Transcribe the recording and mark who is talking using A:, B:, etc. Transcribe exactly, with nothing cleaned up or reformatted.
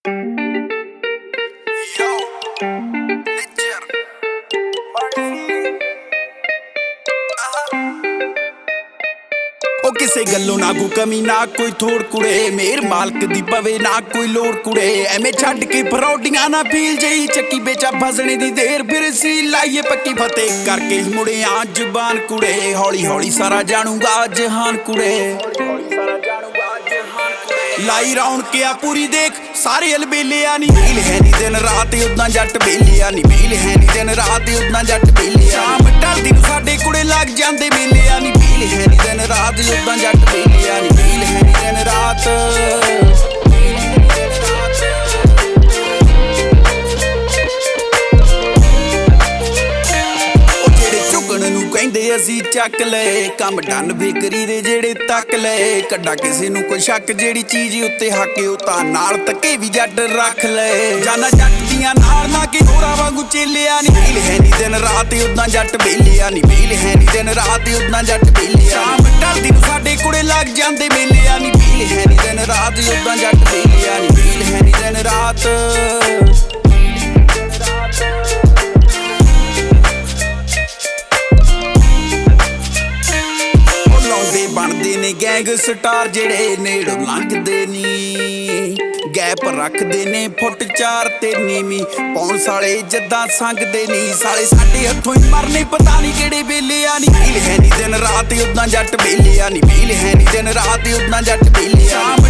A: किसे गल्लों ना कोई कमी ना कोई थोड़ कुड़े मेर मालक दी पवे ना कोई लोड़ कुड़े एवें छड्ड के फरौटियां ना पील जई चक्की बेचा फसने दी देर फिर सी लाइए पक्की फतेह करके मुड़े आ जुबान कुड़े हौली हौली सारा जानूगा जहान कुड़े लाई रौन के आ पूरी देख सारे अलबेले आ नी मेल है नी दिन रात उदा जट बेले आ नी मेल है नी दिन रात उदा जट बेले शाम ढलदी नूं साडे कुड़े लग जांदे मेले आ नी मेल है नी दिन रात उदा जट बेले आ नी मेल है नी दिन रात ਕਹਿੰਦੇ ਅਸੀਂ ਚੱਕ ਲਏ ਕੰਮ ਡਨ ਬੇਕਰੀ ਦੇ ਜਿਹੜੇ ਤੱਕ ਲਏ ਕੱਢਾ ਕਿਸੇ ਨੂੰ ਕੋਈ ਸ਼ੱਕ ਜਿਹੜੀ ਚੀਜ਼ ਉੱਤੇ ਹੱਕੇ ਉਹ ਤਾਂ ਨਾਲ ਤੱਕੇ ਵੀ ਜੱਟ ਰੱਖ ਲਏ ਜਾਨਾ ਜੱਟ ਦੀਆਂ ਨਾਲ ਨਾ ਕਿ ਹੋਰਾਂ ਵਾਂਗੂ ਚੇਲਿਆ ਨੀ ਮੇਲ ਹੈ ਨੀ ਦਿਨ ਰਾਤ ਉਦਾਂ ਜੱਟ ਬੇਲਿਆ ਨੀ ਮੇਲ ਹੈ ਨੀ ਦਿਨ ਰਾਤ ਉਦਾਂ ਜੱਟ ਬੇਲਿਆ ਸ਼ਾਮ ਢਲਦੀ ਨੂੰ ਸਾਡੇ ਕੁੜੇ ਲੱਗ ਜਾਂਦੇ ਮੇਲਿਆ ਨੀ ਮੇਲ ਹੈ ਨੀ ਦਿਨ ਰਾਤ ਉਦਾਂ ਜੱਟ ਬੇਲਿਆ ਨੀ ਮੇਲ ਹੈ ਨੀ ਦਿਨ ਰਾਤ ਬਣਦੇ ਨੇ ਗੈਂਗ ਸਟਾਰ ਜਿਹੜੇ ਨੇੜੋਂ ਲੰਘਦੇ ਨੀ ਗੈਪ ਰੱਖਦੇ ਨੇ ਫੁੱਟ ਚਾਰ ਤੇ ਨੀਵੀਂ ਪੌਣ ਸਾਲੇ ਜੱਦਾਂ ਸੰਗਦੇ ਨੀ ਸਾਲੇ ਸਾਡੇ ਹੱਥੋਂ ਹੀ ਮਰਨੇ ਪਤਾ ਨਹੀਂ ਕਿਹੜੇ ਵੇਲੇ ਆ ਨੀ ਮੇਲ ਹੈ ਨੀ ਦਿਨ ਰਾਤ ਉਦਾਂ ਜੱਟ ਵੇਲੇ ਆ ਨੀ ਮੇਲ ਹੈ ਨੀ ਦਿਨ ਰਾਤ ਉਦਾਂ ਜੱਟ ਵੇਲੇ ਆ